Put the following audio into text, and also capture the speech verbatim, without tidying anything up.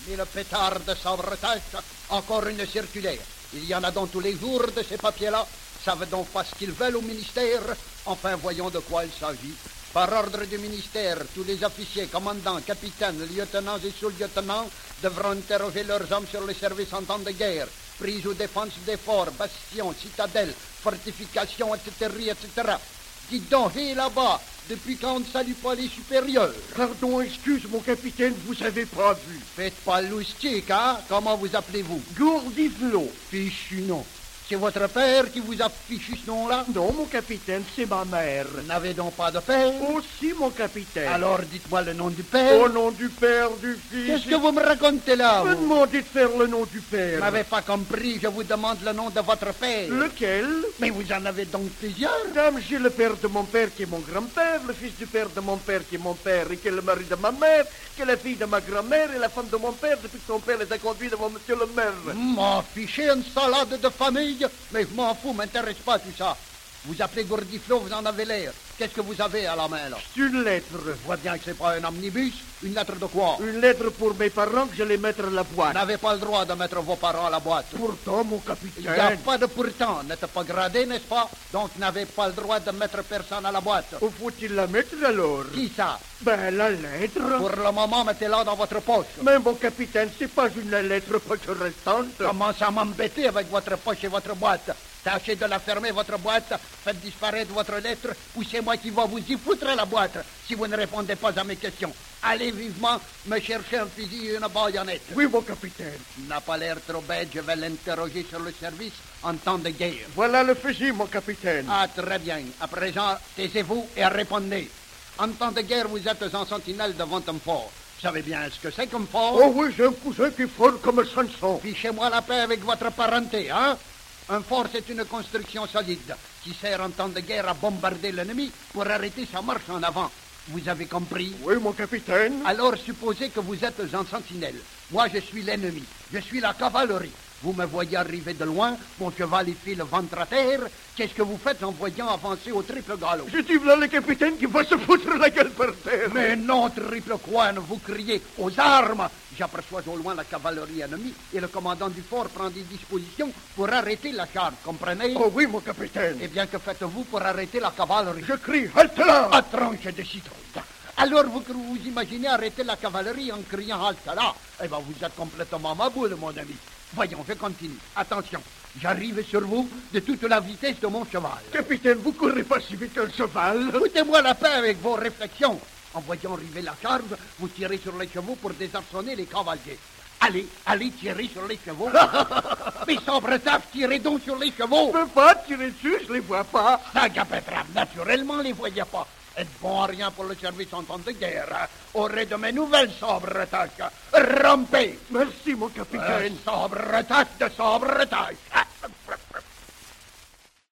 Et le pétard de sabre-tâche, encore une circulaire. Il y en a dans tous les jours de ces papiers-là. Savent donc pas ce qu'ils veulent au ministère. Enfin, voyons de quoi il s'agit. Par ordre du ministère, tous les officiers, commandants, capitaines, lieutenants et sous-lieutenants devront interroger leurs hommes sur les services en temps de guerre, prise ou défense des forts, bastions, citadelles, fortifications, et cetera, et cetera. Dites donc, hé là-bas, depuis quand on ne salue pas les supérieurs? Pardon, excuse, mon capitaine, vous avez pas vu. Faites pas le loustique, hein? Comment vous appelez-vous? Gourdiflot. Fichu nom. C'est votre père qui vous a fichu ce nom-là? Non, mon capitaine, c'est ma mère. Vous n'avez donc pas de père? Aussi, mon capitaine. Alors, dites-moi le nom du père. Au nom du père, du fils... Qu'est-ce que vous me racontez là, Me vous? demandez de faire le nom du Vous père. n'avez pas compris, je vous demande le nom de votre père. Lequel? Mais vous en avez donc plusieurs? Dame, j'ai le père de mon père qui est mon grand-père, le fils du père de mon père qui est mon père, et qui est le mari de ma mère, qui est la fille de ma grand-mère, et la femme de mon père depuis que son père les a conduits devant monsieur le maire. M'en fichez une salade de famille? Mais je m'en fous, m'intéresse pas tout ça. Vous appelez Gourdiflot, vous en avez l'air. Qu'est-ce que vous avez à la main, là? C'est une lettre. Je vois bien que c'est pas un omnibus. Une lettre de quoi? Une lettre pour mes parents que je les mettre à la Vous boîte. n'avez pas le droit de mettre vos parents à la boîte. Pourtant, mon Il n'y a capitaine... pas de pourtant. N'êtes pas gradé, n'est-ce pas? Donc n'avez pas le droit de mettre personne à la boîte. Où faut-il la mettre alors? Qui ça? Ben, la lettre. Pour le moment, mettez-la dans votre poche. Mais mon capitaine, c'est pas une lettre poche restante. Commencez à m'embêter avec votre poche et votre boîte. Tâchez de la fermer, votre boîte. Faites disparaître votre lettre ou c'est moi qui vais vous y foutre la boîte si vous ne répondez pas à mes questions. Allez vivement me chercher un fusil et une baïonnette. Oui, mon capitaine. Il n'a pas l'air trop bête, je vais l'interroger sur le service en temps de guerre. Voilà le fusil, mon capitaine. Ah, très bien. À présent, taisez-vous et répondez. En temps de guerre, vous êtes en sentinelle devant un fort. Vous savez bien ce que c'est comme fort? Oh oui, j'ai un cousin qui est fort comme Samson. Fichez-moi la paix avec votre parenté, hein? Un fort, c'est une construction solide qui sert en temps de guerre à bombarder l'ennemi pour arrêter sa marche en avant. Vous avez compris? Oui, mon capitaine. Alors, supposez que vous êtes en sentinelle. Moi, je suis l'ennemi. Je suis la cavalerie. Vous me voyez arriver de loin, mon cheval y fait le ventre à terre. Qu'est-ce que vous faites en voyant avancer au triple galop? Je dis là le capitaine qui va se foutre la gueule par terre. Mais non, triple coin, vous criez aux armes. J'aperçois au loin la cavalerie ennemie et le commandant du fort prend des dispositions pour arrêter la charge, comprenez? Oh oui, mon capitaine. Eh bien, que faites-vous pour arrêter la cavalerie? Je crie, halte là! À tranche de citrouille. Alors, vous, vous imaginez arrêter la cavalerie en criant halte là? Eh bien, vous êtes complètement ma boule, mon ami. Voyons, je continue. Attention, j'arrive sur vous de toute la vitesse de mon cheval. Capitaine, vous courez pas si vite qu'un cheval. Foutez-moi la paix avec vos réflexions. En voyant arriver la charge, vous tirez sur les chevaux pour désarçonner les cavaliers. Allez, allez, tirez sur les chevaux. Mais sabre-taf, tirez donc sur les chevaux. Je peux pas tirer dessus, je les vois pas. Ça, Gapetrave, naturellement, les voyait pas. Êtes bon à rien pour le service en temps de guerre. Aurait de mes nouvelles sabre-tâches. Rompez. Merci, mon capitaine. Sabre-tâche de sabre-tâche.